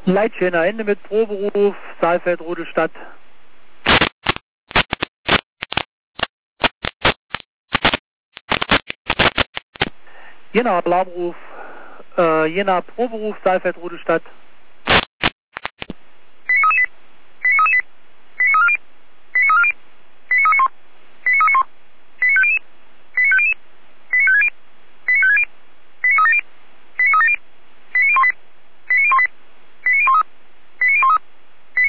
Leitschäner Ende mit Proberuf, Saalfeld, Rudolstadt. Jena Alarmruf, Jena Proberuf, Saalfeld, Rudolstadt.